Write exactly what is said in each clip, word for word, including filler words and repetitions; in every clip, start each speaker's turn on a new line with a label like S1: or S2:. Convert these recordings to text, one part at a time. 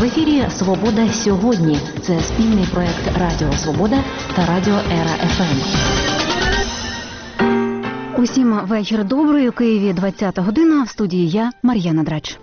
S1: В ефірі «Свобода сьогодні». Це спільний проект Радіо Свобода та Радіо Ера еф ем. Усім вечір добрий. У Києві двадцята година. В студії я, Мар'яна Драч.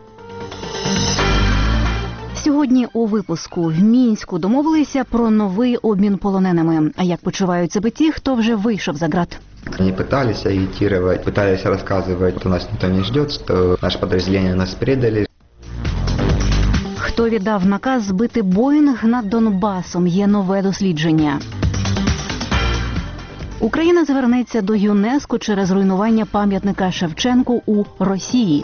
S1: Сьогодні у випуску в Мінську домовилися про новий обмін полоненими. А як почувають себе ті, хто вже вийшов за ґрат?
S2: Они пытались агитировать, пытались рассказывать, что нас никто не ждет, что наше подразделение нас предали.
S1: Хто віддав наказ збити Боїнг над Донбасом? Є нове дослідження. Україна звернеться до ЮНЕСКО через руйнування пам'ятника Шевченку у Росії.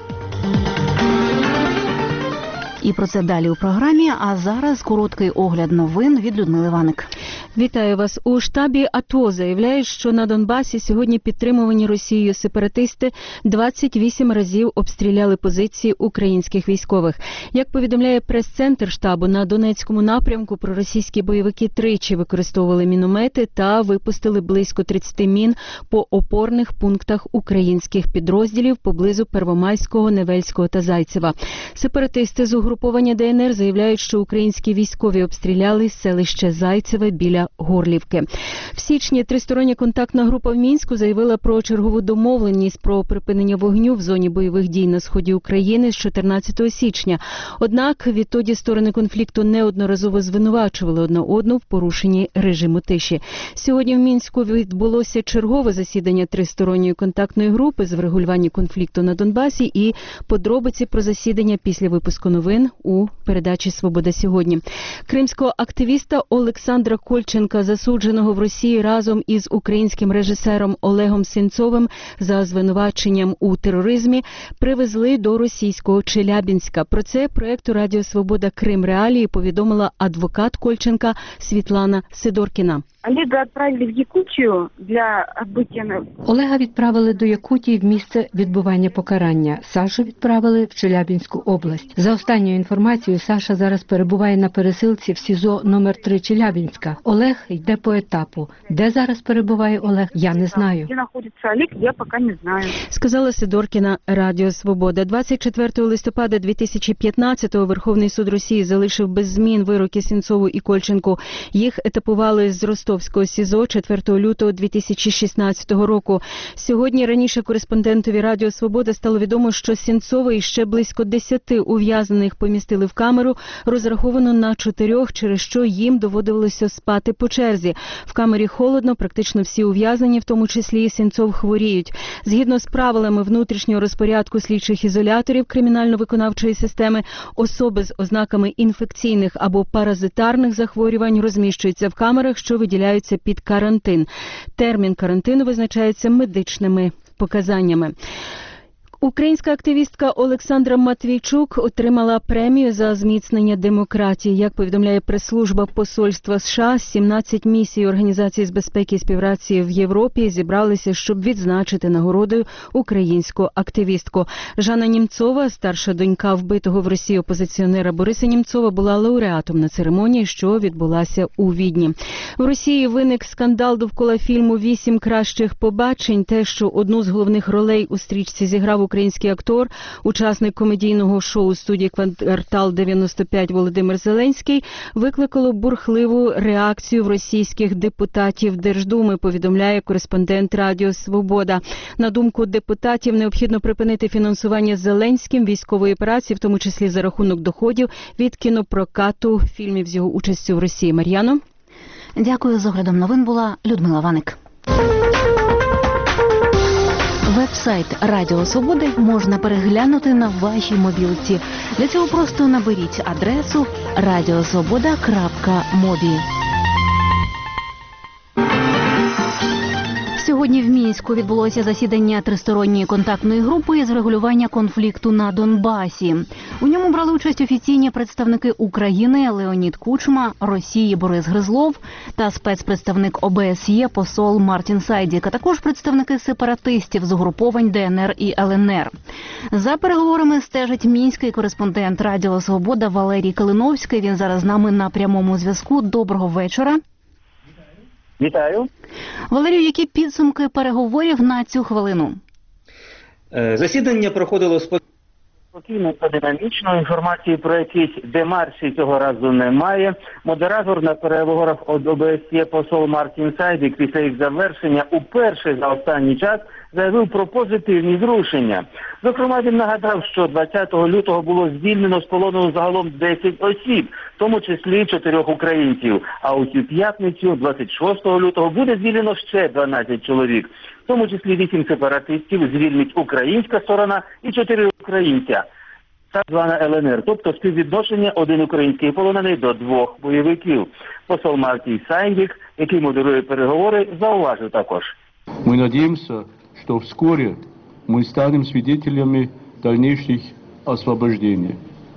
S1: І про це далі у програмі, а зараз короткий огляд новин від Людмили Ваник.
S3: Вітаю вас. У штабі АТО заявляють, що на Донбасі сьогодні підтримувані Росією сепаратисти двадцять вісім разів обстріляли позиції українських військових. Як повідомляє прес-центр штабу, на Донецькому напрямку проросійські бойовики тричі використовували міномети та випустили близько тридцяти мін по опорних пунктах українських підрозділів поблизу Первомайського, Невельського та Зайцева. Сепаратисти з угруповання ДНР заявляють, що українські військові обстріляли селище Зайцеве біля Горлівки. В січні тристороння контактна група в Мінську заявила про чергову домовленість про припинення вогню в зоні бойових дій на сході України з чотирнадцятого січня. Однак відтоді сторони конфлікту неодноразово звинувачували одна одну в порушенні режиму тиші. Сьогодні в Мінську відбулося чергове засідання тристоронньої контактної групи з врегулювання конфлікту на Донбасі, і подробиці про засідання після випуску новин у передачі «Свобода сьогодні». Кримського активіста Олександра Кольченка, засудженого в Росії разом із українським режисером Олегом Сенцовим за звинуваченням у тероризмі, привезли до російського Челябінська. Про це проєкту «Радіо Свобода Крим Реалії» повідомила адвокат Кольченка Світлана Сидоркіна.
S4: Олега відправили в Якутію для відбуття.
S5: Олега відправили до Якутії в місце відбування покарання. Сашу відправили в Челябінську область. За останньою інформацією, Саша зараз перебуває на пересилці в СІЗО номер три Челябінська. Олег йде по етапу. Де зараз перебуває Олег, я не знаю.
S4: Де знаходиться Олег, я поки не знаю.
S3: Сказала Сидоркіна Радіо Свобода. двадцять четвертого листопада дві тисячі п'ятнадцятого Верховний суд Росії залишив без змін вироки Сенцову і Кольченку. Їх етапували з Ростовського СІЗО четвертого лютого дві тисячі шістнадцятого року. Сьогодні раніше кореспондентові Радіо Свобода стало відомо, що Сенцова і ще близько десяти ув'язнених помістили в камеру, розраховану на чотирьох, через що їм доводилося спати по черзі. В камері холодно, практично всі ув'язнені, в тому числі і Сенцов, хворіють. Згідно з правилами внутрішнього розпорядку слідчих ізоляторів кримінально-виконавчої системи, особи з ознаками інфекційних або паразитарних захворювань розміщуються в камерах, що виділяються під карантин. Термін карантину визначається медичними показаннями. Українська активістка Олександра Матвійчук отримала премію за зміцнення демократії. Як повідомляє прес-служба посольства США, сімнадцять місій Організації з безпеки і співпраці в Європі зібралися, щоб відзначити нагородою українську активістку. Жанна Німцова, старша донька вбитого в Росії опозиціонера Бориса Німцова, була лауреатом на церемонії, що відбулася у Відні. В Росії виник скандал довкола фільму «Вісім кращих побачень». Те, що одну з головних ролей у стрічці зіграв український актор, учасник комедійного шоу студії «Квартал дев'яносто п'ять» Володимир Зеленський, викликало бурхливу реакцію в російських депутатів Держдуми, повідомляє кореспондент Радіо Свобода. На думку депутатів, необхідно припинити фінансування Зеленським військової операції, в тому числі за рахунок доходів від кінопрокату фільмів з його участю в Росії. Мар'яно?
S1: Дякую. З оглядом новин була Людмила Ваник. Веб-сайт Радіо Свободи можна переглянути на вашій мобілці. Для цього просто наберіть адресу радіосвобода крапка мобі. Сьогодні в Мінську відбулося засідання тристоронньої контактної групи з врегулювання конфлікту на Донбасі. У ньому брали участь офіційні представники України Леонід Кучма, Росії Борис Гризлов та спецпредставник О Б С Є посол Мартін Сайдік, а також представники сепаратистів з угруповань Д Н Р і Л Н Р. За переговорами стежить мінський кореспондент Радіо Свобода Валерій Калиновський. Він зараз з нами на прямому зв'язку. Доброго вечора.
S6: Вітаю.
S1: Валерію, які підсумки переговорів на цю хвилину?
S6: Засідання проходило спокійно. Спокійно та динамічно. Інформації про якісь демарші цього разу немає. Модератор на переговорах ОБ С Є посол Мартін Сайдік після їх завершення уперше за останній час заявив про позитивні зрушення. Зокрема, він нагадав, що двадцятого лютого було звільнено з полону загалом десять осіб, в тому числі чотирьох українців. А у цю п'ятницю, двадцять шостого лютого, буде звільнено ще дванадцять чоловік. В тому числі вісім сепаратистів звільнить українська сторона і чотири українця. Так звана Л Н Р, тобто співвідношення один український полонений до двох бойовиків. Посол Мартін Сайдік, який модерує переговори, зауважив також.
S7: Мы надеемся, что вскоре мы станем свидетелями дальнейших освобождений.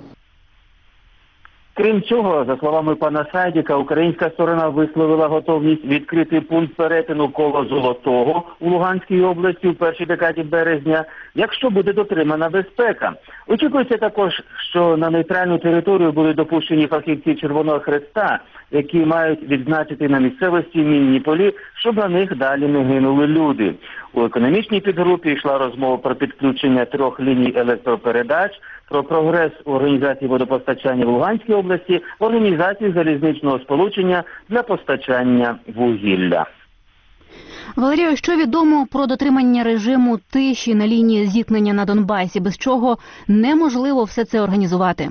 S6: Крім цього, за словами пана Сайдіка, українська сторона висловила готовність відкрити пункт перетину коло Золотого у Луганській області у першій декаді березня, якщо буде дотримана безпека. Очікується також, що на нейтральну територію будуть допущені фахівці Червоного Хреста, які мають відзначити на місцевості мінні полі, щоб на них далі не гинули люди. У економічній підгрупі йшла розмова про підключення трьох ліній електропередач, про прогрес у організації водопостачання в Луганській області, в організації залізничного сполучення для постачання вугілля.
S1: Валерію, що відомо про дотримання режиму тиші на лінії зіткнення на Донбасі, без чого неможливо все це організувати?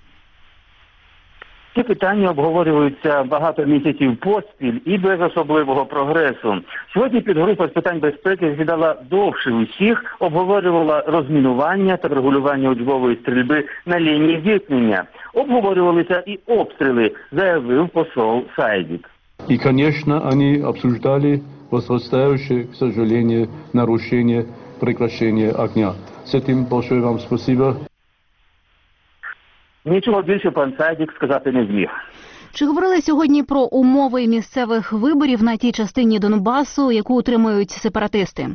S6: Ці питання обговорюються багато місяців поспіль і без особливого прогресу. Сьогодні підгрупа з питань безпеки згадала довше усіх, обговорювала розмінування та врегулювання учбової стрільби на лінії зіткнення. Обговорювалися і обстріли, заявив посол Сайдік.
S7: И, конечно, они обсуждали возрастающее, к сожалению, нарушение прекращения огня. С этим большое вам спасибо.
S6: Нічого більше пан Сайдік сказати не зміг.
S1: Чи говорили сьогодні про умови місцевих виборів на тій частині Донбасу, яку утримують сепаратисти?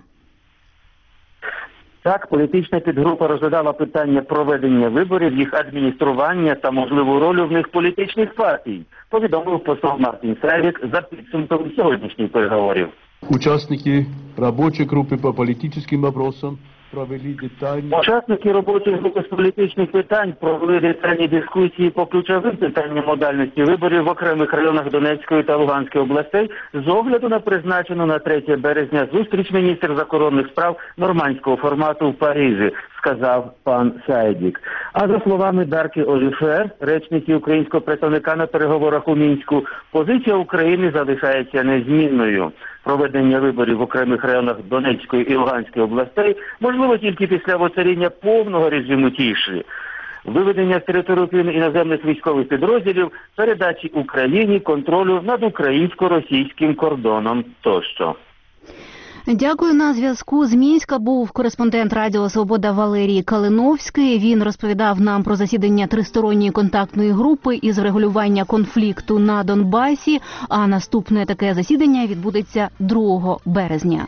S6: Так, політична підгрупа розглядала питання проведення виборів, їх адміністрування та можливу роль в них політичних партій, повідомив посол Мартін Сайдік за підсумком сьогоднішніх переговорів.
S7: Участники рабочей группы по политическим вопросам провели детальні...
S6: Учасники робочої групи з політичних питань провели детальні дискусії по ключовим питанням модальності виборів в окремих районах Донецької та Луганської областей з огляду на призначену на третє березня зустріч міністр закордонних справ нормандського формату в Парижі, сказав пан Сайдік. А за словами Дарки Оліфер, речниці українського представника на переговорах у Мінську, позиція України залишається незмінною. Проведення виборів в окремих районах Донецької і Луганської областей можливо тільки після воцаріння повного режиму тиші, виведення з території України іноземних військових підрозділів, передачі Україні контролю над українсько-російським кордоном тощо.
S1: Дякую. На зв'язку з Мінська був кореспондент Радіо Свобода Валерій Калиновський. Він розповідав нам про засідання тристоронньої контактної групи із врегулювання конфлікту на Донбасі, а наступне таке засідання відбудеться другого березня.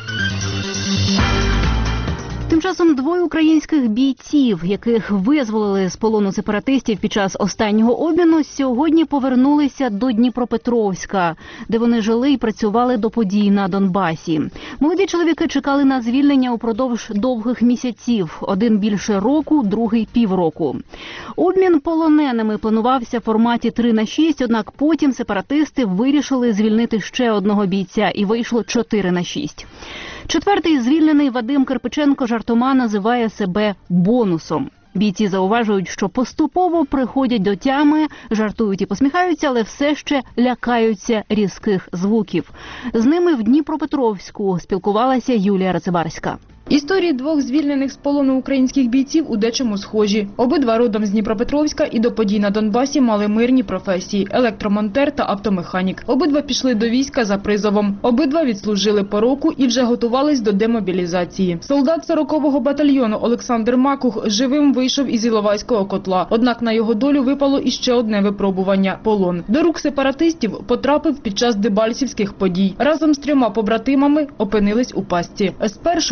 S1: Тим часом двоє українських бійців, яких визволили з полону сепаратистів під час останнього обміну, сьогодні повернулися до Дніпропетровська, де вони жили і працювали до подій на Донбасі. Молоді чоловіки чекали на звільнення упродовж довгих місяців. Один більше року, другий півроку. Обмін полоненими планувався в форматі три на шість, однак потім сепаратисти вирішили звільнити ще одного бійця і вийшло чотири на шість. Четвертий звільнений Вадим Кирпиченко жартома називає себе бонусом. Бійці зауважують, що поступово приходять до тями, жартують і посміхаються, але все ще лякаються різких звуків. З ними в Дніпропетровську спілкувалася Юлія Рацибарська.
S8: Історії двох звільнених з полону українських бійців у дечому схожі. Обидва родом з Дніпропетровська і до подій на Донбасі мали мирні професії – електромонтер та автомеханік. Обидва пішли до війська за призовом. Обидва відслужили по року і вже готувались до демобілізації. Солдат сорокового батальйону Олександр Макух живим вийшов із Іловайського котла. Однак на його долю випало іще одне випробування – полон. До рук сепаратистів потрапив під час дебальцівських подій. Разом з трьома побратимами опинились у пастці. Спершу розповідали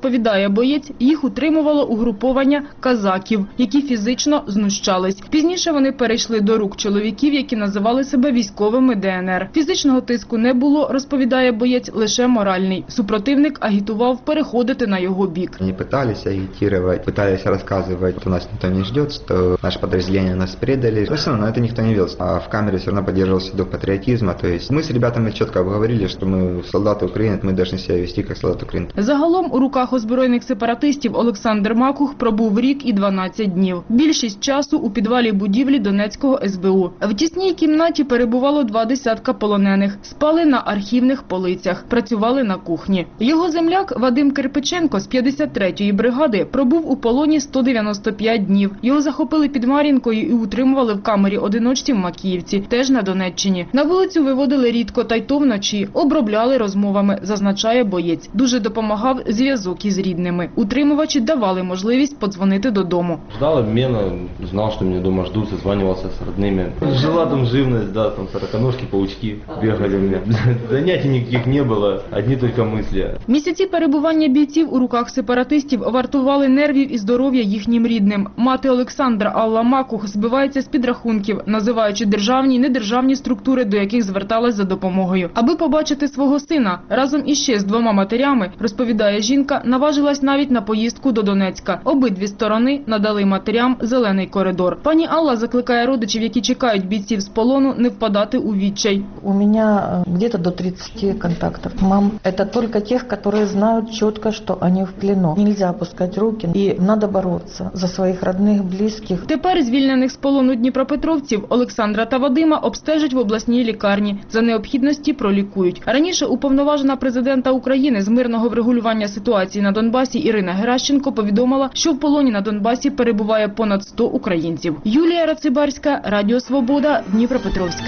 S8: розповідає боєць, їх утримувало угруповання казаків, які фізично знущались. Пізніше вони перейшли до рук чоловіків, які називали себе військовими Де Ен Ер. Фізичного тиску не було, розповідає боєць, лише моральний. Супротивник агітував переходити на його бік.
S2: Они пытались агитировать, пытались рассказывать, что нас никто не ждет, что наше подразделение нас предали. Но все равно на это никто не велся. А в камере все равно поддерживался дух патриотизма. То есть мы с ребятами четко обговорили, что мы солдаты Украины, мы должны себя вести как солдаты Украины.
S8: Загалом у руках озброєних сепаратистів Олександр Макух пробув рік і дванадцять днів. Більшість часу у підвалі будівлі Донецького ес бе у. В тісній кімнаті перебувало два десятка полонених. Спали на архівних полицях, працювали на кухні. Його земляк Вадим Кирпиченко з п'ятдесят третьої бригади пробув у полоні сто дев'яносто п'ять днів. Його захопили під Мар'їнкою і утримували в камері-одиночці в Макіївці, теж на Донеччині. На вулицю виводили рідко, та й то вночі. Обробляли розмовами, зазначає боєць. Дуже допомагав зв'язок із рідними. Утримувачі давали можливість подзвонити додому.
S9: Ждал обмена, знал, что меня дома ждут, созванивался с родными. Жила там живность, да, там сороконожки, паучки бегали у меня. Занятий никаких не было, одни только мысли.
S8: Місяці перебування бійців у руках сепаратистів вартували нервів і здоров'я їхнім рідним. Мати Олександра Алла Макух збивається з підрахунків, називаючи державні і недержавні структури, до яких зверталась за допомогою. Аби побачити свого сина разом іще з двома матерями, розповідає жінка, наважилась навіть на поїздку до Донецька. Обидві сторони надали матерям зелений коридор. Пані Алла закликає родичів, які чекають бійців з полону, не впадати у відчай.
S10: У меня где-то до тридцати контактов. Мам, это только тех, которые знают четко, что они в плену. Нельзя опускать руки и надо бороться за своих родных, близких.
S8: Тепер звільнених з полону дніпропетровців Олександра та Вадима обстежать в обласній лікарні. За необхідності пролікують. Раніше уповноважена президента України з мирного врегулювання ситуації на Донбасі Ірина Геращенко повідомила, що в полоні на Донбасі перебуває понад сто українців. Юлія Рацибарська, Радіо Свобода, Дніпропетровськ.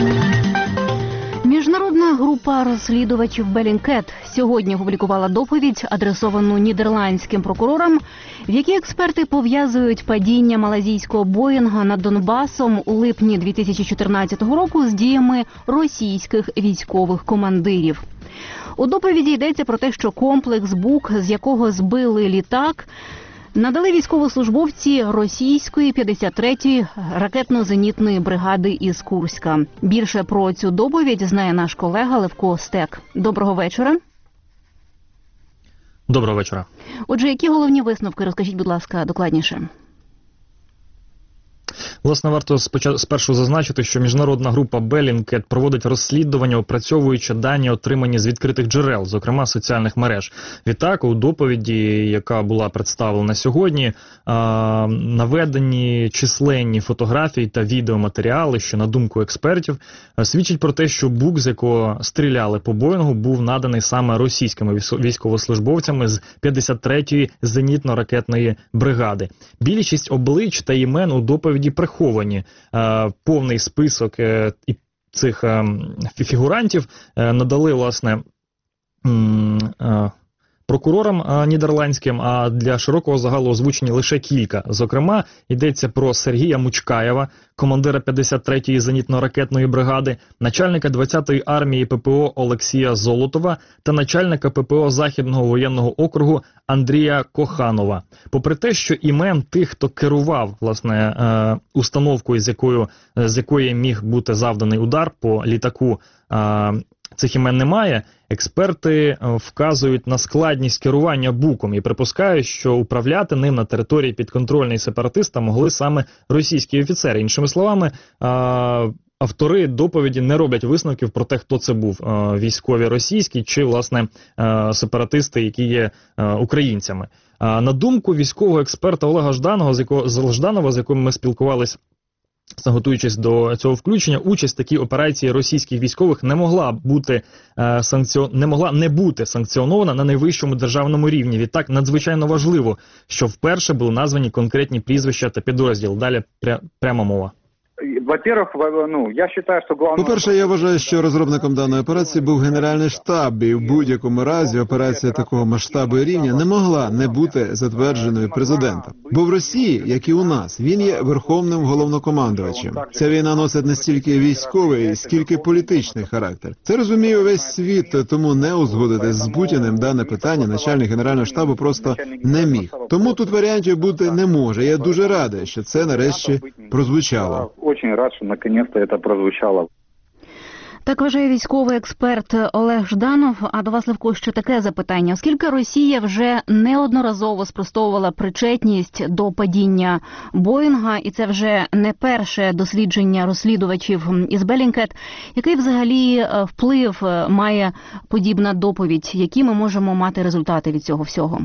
S1: Міжнародна група розслідувачів Белінкет сьогодні опублікувала доповідь, адресовану нідерландським прокурорам, в якій експерти пов'язують падіння малазійського Боїнга над Донбасом у липні дві тисячі чотирнадцятого року з діями російських військових командирів. У доповіді йдеться про те, що комплекс «Бук», з якого збили літак, надали військовослужбовці російської п'ятдесят третьої ракетно-зенітної бригади із Курська. Більше про цю доповідь знає наш колега Левко Стек. Доброго вечора.
S11: Доброго вечора.
S1: Отже, які головні висновки, розкажіть, будь ласка, докладніше.
S11: Власне, варто спершу зазначити, що міжнародна група Белінкет проводить розслідування, опрацьовуючи дані, отримані з відкритих джерел, зокрема соціальних мереж. Відтак, у доповіді, яка була представлена сьогодні, наведені численні фотографії та відеоматеріали, що, на думку експертів, свідчить про те, що бук, з якого стріляли по Боїнгу, був наданий саме російськими військовослужбовцями з п'ятдесят третьої зенітно-ракетної бригади. Більшість облич та імен у доповіді приховані. Повний список цих фігурантів надали, власне, прокурорам нідерландським, а для широкого загалу озвучені лише кілька. Зокрема, йдеться про Сергія Мучкаєва, командира п'ятдесят третьої зенітно-ракетної бригади, начальника двадцятої армії ППО Олексія Золотова та начальника ППО Західного воєнного округу Андрія Коханова. Попри те, що імен тих, хто керував, власне, установкою, з якою, з якої міг бути завданий удар по літаку, цих імен немає, експерти вказують на складність керування буком і припускають, що управляти ним на території підконтрольної сепаратиста могли саме російські офіцери. Іншими словами, автори доповіді не роблять висновків про те, хто це був, військові російські чи, власне, сепаратисти, які є українцями. На думку військового експерта Олега Жданова, з якого, Жданова, з яким ми спілкувалися, готуючись до цього включення, участь в такій операції російських військових не могла бути е, санкціон... не могла не бути санкціонована на найвищому державному рівні. Відтак надзвичайно важливо, що вперше були названі конкретні прізвища та підрозділ. Далі пря... пряма мова.
S12: во-первых, ну, я считаю, что главное...
S13: По-перше, я вважаю, що розробником даної операції був Генеральний штаб, і в будь-якому разі операція такого масштабу і рівня не могла не бути затвердженою президентом. Бо в Росії, як і у нас, він є верховним головнокомандувачем. Ця війна носить не стільки військовий, скільки політичний характер. Це розуміє весь світ, тому не узгодити з Путіним дане питання начальник Генерального штабу просто не міг. Тому тут варіантів бути не може. Я дуже радий, що це нарешті прозвучало.
S12: Очень рад, що наконец-то це прозвучало.
S1: Так вважає військовий експерт Олег Жданов. А до вас, Левко, ще таке запитання. Оскільки Росія вже неодноразово спростовувала причетність до падіння Боїнга, і це вже не перше дослідження розслідувачів із Bellingcat, який взагалі вплив має подібна доповідь? Які ми можемо мати результати від цього всього?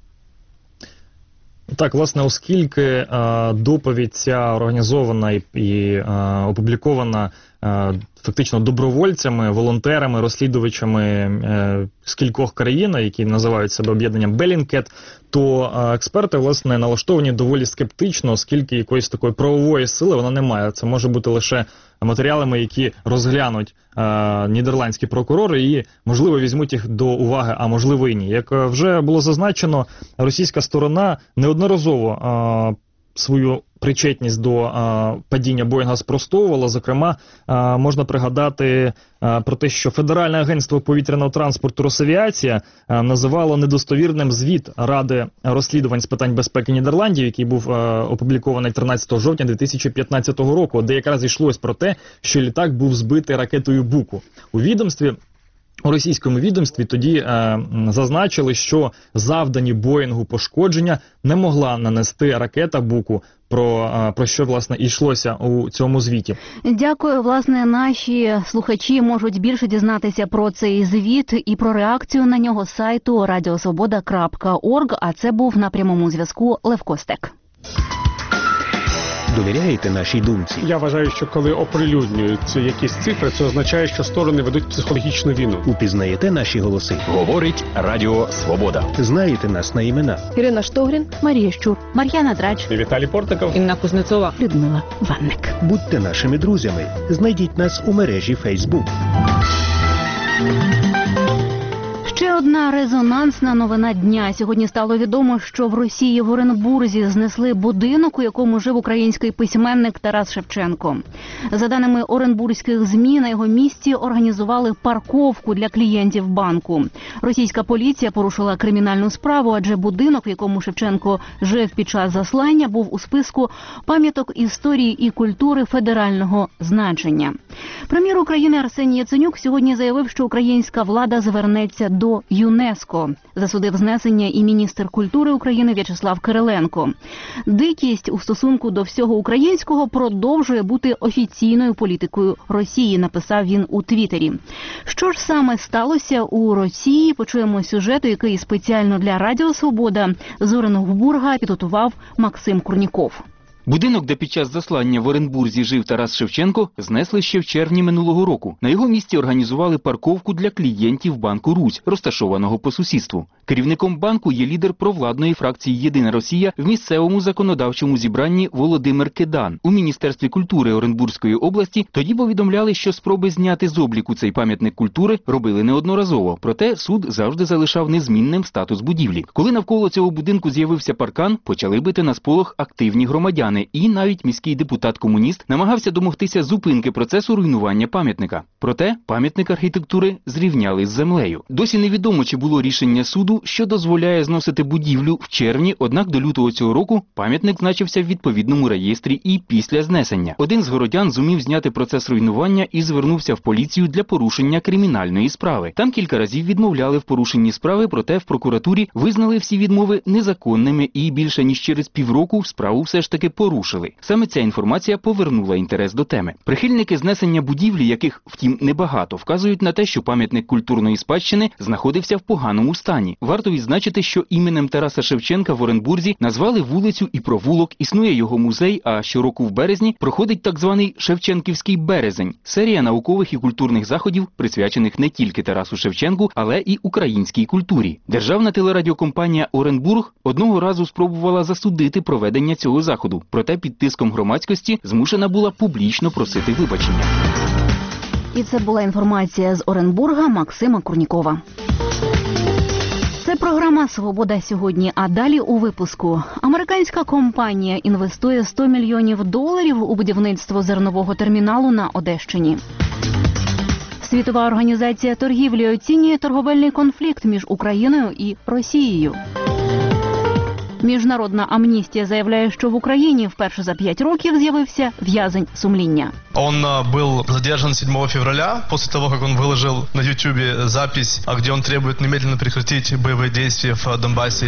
S11: Так, власне, оскільки е, доповідь ця організована і, і е, опублікована е, фактично добровольцями, волонтерами, розслідувачами е, з кількох країн, які називають себе об'єднанням Bellingcat, то е, експерти, власне, налаштовані доволі скептично, оскільки якоїсь такої правової сили вона не має. Це може бути лише матеріалами, які розглянуть е, нідерландські прокурори і, можливо, візьмуть їх до уваги, а можливо і ні. Як вже було зазначено, російська сторона неодноразово е, свою причетність до а, падіння Боїнга спростовувала. Зокрема, а, можна пригадати а, про те, що Федеральне агентство повітряного транспорту Росавіація а, називало недостовірним звіт Ради розслідувань з питань безпеки Нідерландів, який був а, опублікований тринадцятого жовтня дві тисячі п'ятнадцятого року, де якраз йшлось про те, що літак був збитий ракетою Буку. У відомстві У російському відомстві тоді е, зазначили, що завдані Боїнгу пошкодження не могла нанести ракета Буку, про, е, про що, власне, і йшлося у цьому звіті.
S1: Дякую. Власне, наші слухачі можуть більше дізнатися про цей звіт і про реакцію на нього з сайту радіосвобода крапка орг, а це був на прямому зв'язку Левко Стек.
S14: Довіряєте нашій думці?
S15: Я вважаю, що коли оприлюднюються якісь цифри, це означає, що сторони ведуть психологічну війну.
S14: Упізнаєте наші голоси?
S16: Говорить Радіо Свобода.
S14: Знаєте нас на імена?
S17: Ірина Штогрін, Марія Щур, Мар'яна Драч,
S15: Віталій Портников,
S17: Інна Кузнецова,
S1: Людмила Ванник.
S14: Будьте нашими друзями. Знайдіть нас у мережі Facebook.
S1: Ще одна резонансна новина дня. Сьогодні стало відомо, що в Росії в Оренбурзі знесли будинок, у якому жив український письменник Тарас Шевченко. За даними оренбурзьких ЗМІ, на його місці організували парковку для клієнтів банку. Російська поліція порушила кримінальну справу, адже будинок, в якому Шевченко жив під час заслання, був у списку пам'яток історії і культури федерального значення. Прем'єр України Арсеній Яценюк сьогодні заявив, що українська влада звернеться до ЮНЕСКО. Засудив знесення і міністр культури України В'ячеслав Кириленко. Дикість у стосунку до всього українського продовжує бути офіційною політикою Росії, написав він у Твіттері. Що ж саме сталося у Росії, почуємо сюжету, який спеціально для Радіо Свобода з Оренбурга підготував Максим Курніков.
S18: Будинок, де під час заслання в Оренбурзі жив Тарас Шевченко, знесли ще в червні минулого року. На його місці організували парковку для клієнтів банку «Русь», розташованого по сусідству. Керівником банку є лідер провладної фракції «Єдина Росія» в місцевому законодавчому зібранні Володимир Кедан. У Міністерстві культури Оренбурзької області тоді повідомляли, що спроби зняти з обліку цей пам'ятник культури робили неодноразово. Проте суд завжди залишав незмінним статус будівлі. Коли навколо цього будинку з'явився паркан, почали бити на сполох активні громадяни. І навіть міський депутат-комуніст намагався домогтися зупинки процесу руйнування пам'ятника. Проте пам'ятник архітектури зрівняли з землею. Досі невідомо, чи було рішення суду, що дозволяє зносити будівлю в червні, однак до лютого цього року пам'ятник значився в відповідному реєстрі і після знесення. Один з городян зумів зняти процес руйнування і звернувся в поліцію для порушення кримінальної справи. Там кілька разів відмовляли в порушенні справи, проте в прокуратурі визнали всі відмови незаконними і більше ніж через півроку справу все ж таки порушили. Саме ця інформація повернула інтерес до теми. Прихильники знесення будівлі, яких, втім, небагато, вказують на те, що пам'ятник культурної спадщини знаходився в поганому стані. Варто відзначити, що іменем Тараса Шевченка в Оренбурзі назвали вулицю і провулок, існує його музей, а щороку в березні проходить так званий Шевченківський березень – серія наукових і культурних заходів, присвячених не тільки Тарасу Шевченку, але і українській культурі. Державна телерадіокомпанія «Оренбург» одного разу спробувала засудити проведення цього заходу. Проте під тиском громадськості змушена була публічно просити вибачення.
S1: І це була інформація з Оренбурга Максима Курнікова. Це програма «Свобода сьогодні», а далі у випуску. Американська компанія інвестує сто мільйонів доларів у будівництво зернового терміналу на Одещині. Світова організація торгівлі оцінює торговельний конфлікт між Україною і Росією. Міжнародна амністія заявляє, що в Україні вперше за п'ять років з'явився в'язень сумління.
S19: Он был задержан седьмого февраля, после того, как он выложил на YouTube запись, где он требует немедленно прекратить боевые действия в Донбассе.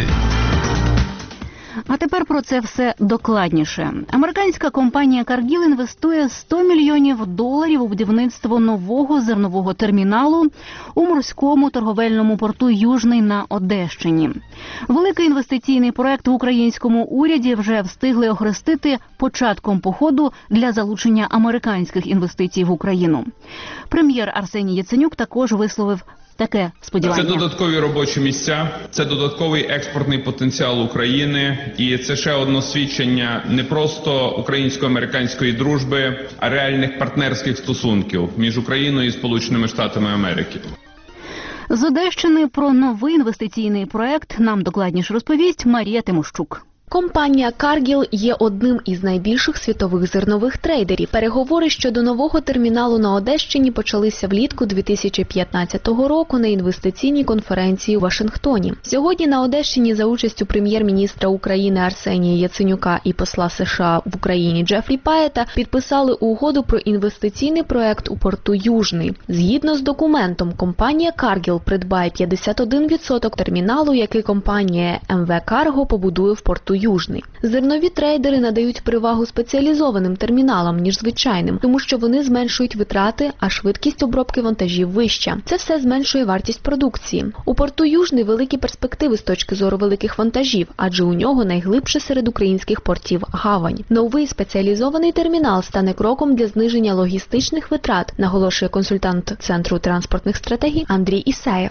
S1: А тепер про це все докладніше. Американська компанія Cargill інвестує сто мільйонів доларів у будівництво нового зернового терміналу у морському торговельному порту Южний на Одещині. Великий інвестиційний проект в українському уряді вже встигли охрестити початком походу для залучення американських інвестицій в Україну. Прем'єр Арсеній Яценюк також висловив таке сподівання.
S20: Це додаткові робочі місця, це додатковий експортний потенціал України, і це ще одне свідчення не просто українсько-американської дружби, а реальних партнерських стосунків між Україною і Сполученими Штатами Америки.
S1: З Одещини про новий інвестиційний проект нам докладніше розповість Марія Тимощук.
S21: Компанія Cargill є одним із найбільших світових зернових трейдерів. Переговори щодо нового терміналу на Одещині почалися влітку дві тисячі п'ятнадцятого року на інвестиційній конференції у Вашингтоні. Сьогодні на Одещині за участю прем'єр-міністра України Арсенія Яценюка і посла США в Україні Джефрі Паєта підписали угоду про інвестиційний проект у порту Южний. Згідно з документом, компанія Cargill придбає п'ятдесят один відсоток терміналу, який компанія ем ве Cargo побудує в порту Южний. Зернові трейдери надають перевагу спеціалізованим терміналам, ніж звичайним, тому що вони зменшують витрати, а швидкість обробки вантажів вища. Це все зменшує вартість продукції. У порту Южний великі перспективи з точки зору великих вантажів, адже у нього найглибше серед українських портів гавань. Новий спеціалізований термінал стане кроком для зниження логістичних витрат, наголошує консультант Центру транспортних стратегій Андрій Ісаєв.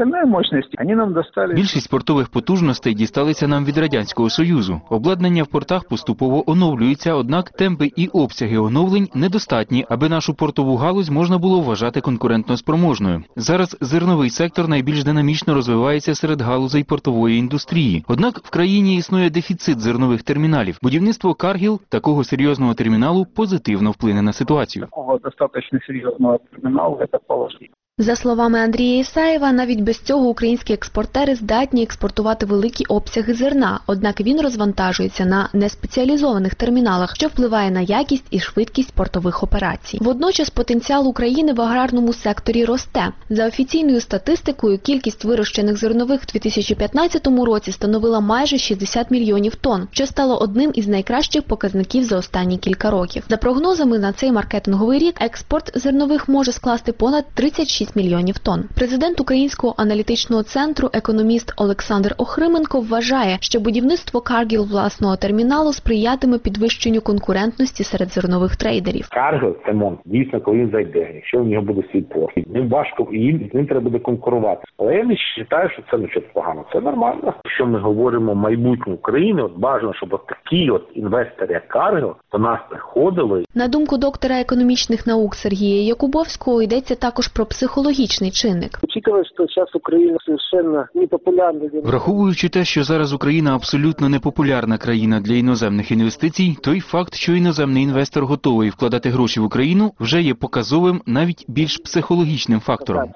S18: Більшість портових потужностей дісталися нам від Радянського Союзу. Обладнання в портах поступово оновлюється, однак темпи і обсяги оновлень недостатні, аби нашу портову галузь можна було вважати конкурентно спроможною. Зараз зерновий сектор найбільш динамічно розвивається серед галузей портової індустрії. Однак в країні існує дефіцит зернових терміналів. Будівництво Cargill такого серйозного терміналу позитивно вплине на ситуацію.
S12: Достатньо серйозного терміналу – це положительно.
S21: За словами Андрія Ісаєва, навіть без цього українські експортери здатні експортувати великі обсяги зерна, однак він розвантажується на неспеціалізованих терміналах, що впливає на якість і швидкість портових операцій. Водночас потенціал України в аграрному секторі росте. За офіційною статистикою, кількість вирощених зернових в дві тисячі п'ятнадцятому році становила майже шістдесят мільйонів тонн, що стало одним із найкращих показників за останні кілька років. За прогнозами, на цей маркетинговий рік експорт зернових може скласти понад тридцять шість мільйонів тонн. Президент Українського аналітичного центру, економіст Олександр Охрименко, вважає, що будівництво Cargill власного терміналу сприятиме підвищенню конкурентності серед зернових трейдерів.
S22: Cargill – це монстр. Дійсно, коли він зайде, якщо в нього буде свій порт, ним важко, і їм, ним треба буде конкурувати. Але я не вважаю, що це нічого погано. Це нормально. Якщо ми говоримо майбутнє України, от бажано, щоб от такі от інвестори, як Cargill, до нас приходили.
S21: На думку доктора економічних наук Сергія Якубовського, йдеться також про психологічний чинник.
S23: Учитывая, що зараз Україна совершенно непопулярна.
S18: Враховуючи те, що зараз Україна абсолютно непопулярна країна для іноземних інвестицій, той факт, що іноземний інвестор готовий вкладати гроші в Україну, вже є показовим, навіть більш психологічним фактором.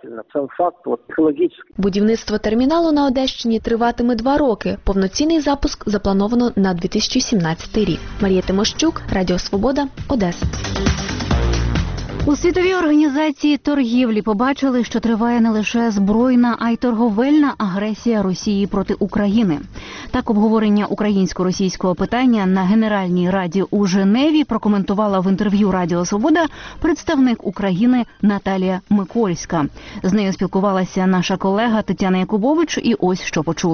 S21: Будівництво терміналу на Одещині триватиме два роки. Повноцінний запуск заплановано на дві тисячі сімнадцятий рік. Марія Тимощук, Радіо Свобода, Одеса.
S1: У Світовій організації торгівлі побачили, що триває не лише збройна, а й торговельна агресія Росії проти України. Так обговорення українсько-російського питання на Генеральній Раді у Женеві прокоментувала в інтерв'ю Радіо Свобода представник України Наталія Микольська. З нею спілкувалася наша колега Тетяна Якубович, і ось що почула.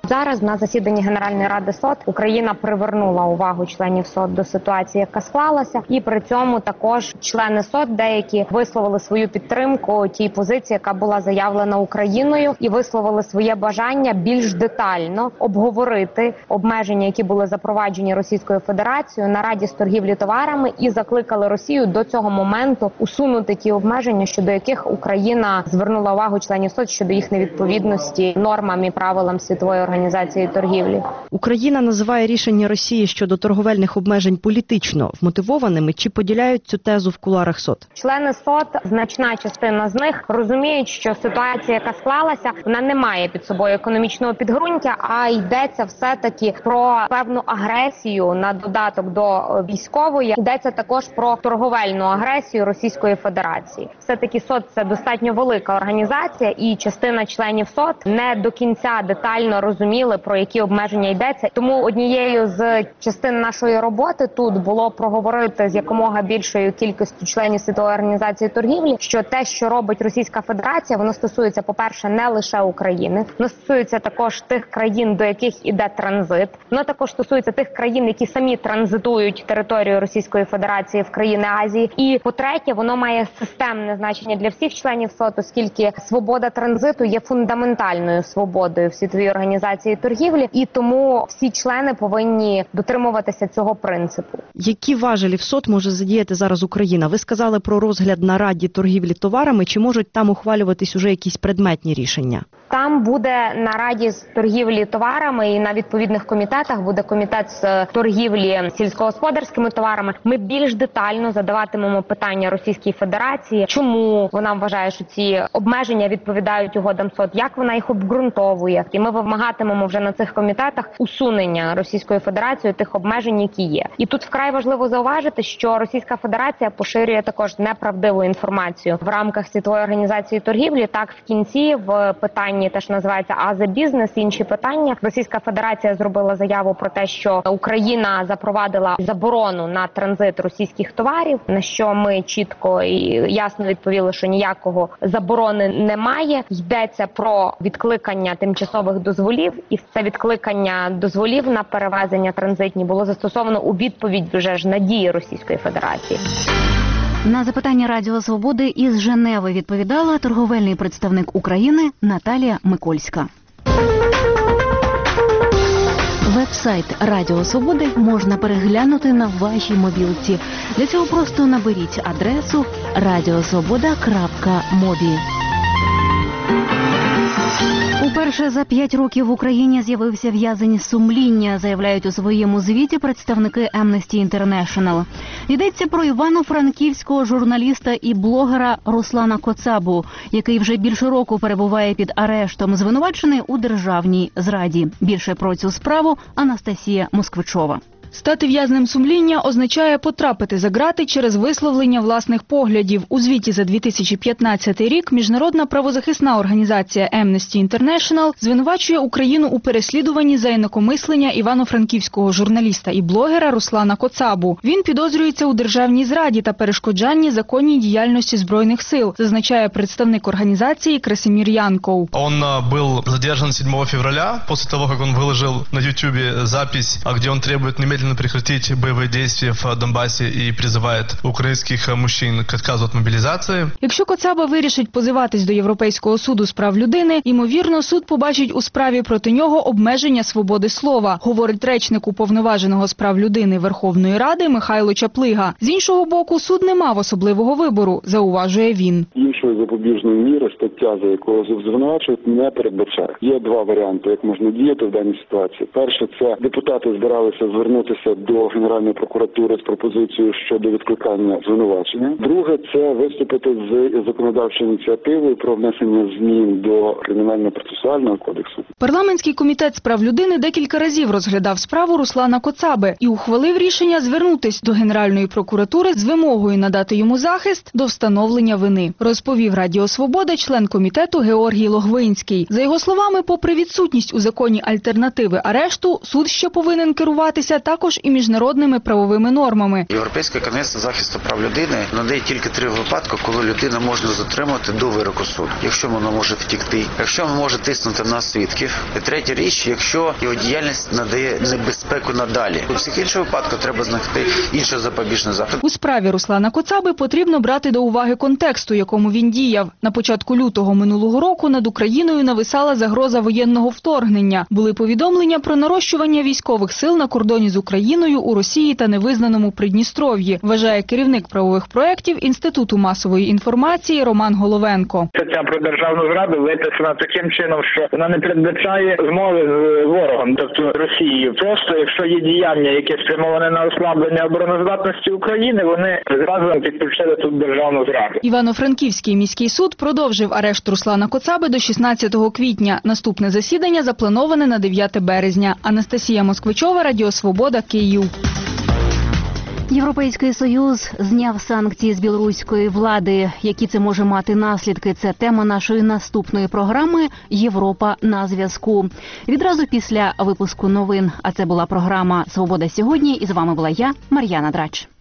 S3: Зараз на засіданні Генеральної ради СОТ Україна привернула увагу членів СОТ до ситуації, яка склалася, і при цьому також члени СОТ деякі висловили свою підтримку тій позиції, яка була заявлена Україною, і висловили своє бажання більш детально обговорити обмеження, які були запроваджені Російською Федерацією на Раді з торгівлі товарами, і закликали Росію до цього моменту усунути ті обмеження, щодо яких Україна звернула увагу членів СОТ щодо їх невідповідності нормам і правилам Світової організації торгівлі.
S4: Україна називає рішення Росії щодо торговельних обмежень політично вмотивованими. Чи поділяють цю тезу в кулуарах СОТ?
S3: Члени СОТ, значна частина з них, розуміють, що ситуація, яка склалася, вона не має під собою економічного підґрунтя, а йдеться все-таки про певну агресію на додаток до військової. Йдеться також про торговельну агресію Російської Федерації. Все-таки СОТ – це достатньо велика організація, і частина членів СОТ не до кінця детально розуміли, про які обмеження йдеться. Тому однією з частин нашої роботи тут було проговорити з якомога більшою кількістю членів Світової організації торгівлі, що те, що робить Російська Федерація, воно стосується, по-перше, не лише України, воно стосується також тих країн, до яких іде транзит, воно також стосується тих країн, які самі транзитують територію Російської Федерації в країни Азії. І, по-третє, воно має системне значення для всіх членів СОТ, оскільки свобода транзиту є фундаментальною свободою в Світовій організації торгівлі, і тому всі члени повинні дотримуватися цього принципу.
S4: Які важелі в СОТ може задіяти зараз Україна? Ви сказали про розгляд на Раді торгівлі товарами. Чи можуть там ухвалюватись уже якісь предметні рішення?
S3: Там буде на Раді з торгівлі товарами і на відповідних комітетах буде комітет з торгівлі сільськогосподарськими товарами. Ми більш детально задаватимемо питання Російській Федерації, чому вона вважає, що ці обмеження відповідають угодам СОТ, як вона їх обґрунтовує. І ми вимагатимемо вже на цих комітетах усунення Російською Федерацією тих обмежень, які є. І тут вкрай важливо зауважити, що Російська Федерація поширює також неправдиву інформацію в рамках Світової організації торгівлі. Так, в кінці в питанні теж називається «Азе бізнес», інші питання. Російська Федерація зробила заяву про те, що Україна запровадила заборону на транзит російських товарів, на що ми чітко і ясно відповіли, що ніякого заборони немає. Йдеться про відкликання тимчасових дозволів, і це відкликання дозволів на перевезення транзитні було застосовано у відповідь вже ж на дії Російської Федерації.
S1: На запитання Радіо Свободи із Женеви відповідала торговельний представник України Наталія Микольська. Веб-сайт Радіо Свободи можна переглянути на вашій мобілці. Для цього просто наберіть адресу радіосвобода крапка мобі. Уперше за п'ять років в Україні з'явився в'язень сумління, заявляють у своєму звіті представники Amnesty International. Йдеться про івано-франківського журналіста і блогера Руслана Коцабу, який вже більше року перебуває під арештом, звинувачений у державній зраді. Більше про цю справу Анастасія Москвичова.
S8: Стати в'язнем сумління означає потрапити за ґрати через висловлення власних поглядів. У звіті за дві тисячі п'ятнадцятий рік міжнародна правозахисна організація Amnesty International звинувачує Україну у переслідуванні за інакомислення івано-франківського журналіста і блогера Руслана Коцабу. Він підозрюється у державній зраді та перешкоджанні законній діяльності Збройних сил, зазначає представник організації Красимір Янков.
S19: Он был задержан седьмого февраля после того, как он выложил на YouTube запись, где он требует немедленно прекратить боевые действия в Донбассе и призывает украинских мужчин к отказу от мобилизации.
S8: Якщо Коцаба вирішить позиватись до Європейського суду з прав людини, ймовірно, суд побачить у справі проти нього обмеження свободи слова, говорить речник уповноваженого з прав людини Верховної Ради Михайло Чаплига. З іншого боку, суд не мав особливого вибору, зауважує він.
S5: Іншої запобіжної міри, стаття, за якого звинувачують, не передбачає. Є два варіанти, як можна діяти в даній ситуації. Перше, це депутати збиралися звернутися до Генеральної прокуратури з пропозицією щодо відкликання звинувачення. Друге, це виступити з законодавчою ініціативою про внесення змін до Кримінально-процесуального кодексу.
S8: Парламентський комітет з прав людини декілька разів розглядав справу Руслана Коцаби і ухвалив рішення звернутись до Генеральної прокуратури з вимогою надати йому захист до встановлення вини, розповів Радіо Свобода член комітету Георгій Логвинський. За його словами, попри відсутність у законі альтернативи арешту, суд ще повинен керуватися також також і міжнародними правовими нормами.
S2: Європейська конвенція захисту прав людини надає тільки три випадки, коли людина можна затримати до вироку суду. Якщо вона може втікти, якщо вона може тиснути на свідків. І третя річ, якщо його діяльність надає небезпеку надалі. У всіх інших випадках треба знайти інший запобіжний захід.
S8: У справі Руслана Коцаби потрібно брати до уваги контекст, у якому він діяв. На початку лютого минулого року над Україною нависала загроза воєнного вторгнення. Були повідомлення про нарощування військових сил на кордоні з Україною у Росії та невизнаному Придністров'ї, вважає керівник правових проєктів Інституту масової інформації Роман Головенко.
S12: Стаття про державну зраду виписана таким чином, що вона не передбачає змови з ворогом, тобто Росією. Просто якщо є діяння, яке спрямоване на ослаблення обороноздатності України, вони зразу підключили тут державну зраду.
S8: Івано-Франківський міський суд продовжив арешт Руслана Коцаби до шістнадцятого квітня. Наступне засідання заплановане на дев'яте березня. Анастасія Москвичова, Радіо Свобода, Київ.
S1: Європейський Союз зняв санкції з білоруської влади. Які це може мати наслідки? Це тема нашої наступної програми «Європа на зв'язку». Відразу після випуску новин. А це була програма «Свобода сьогодні». І з вами була я, Мар'яна Драч.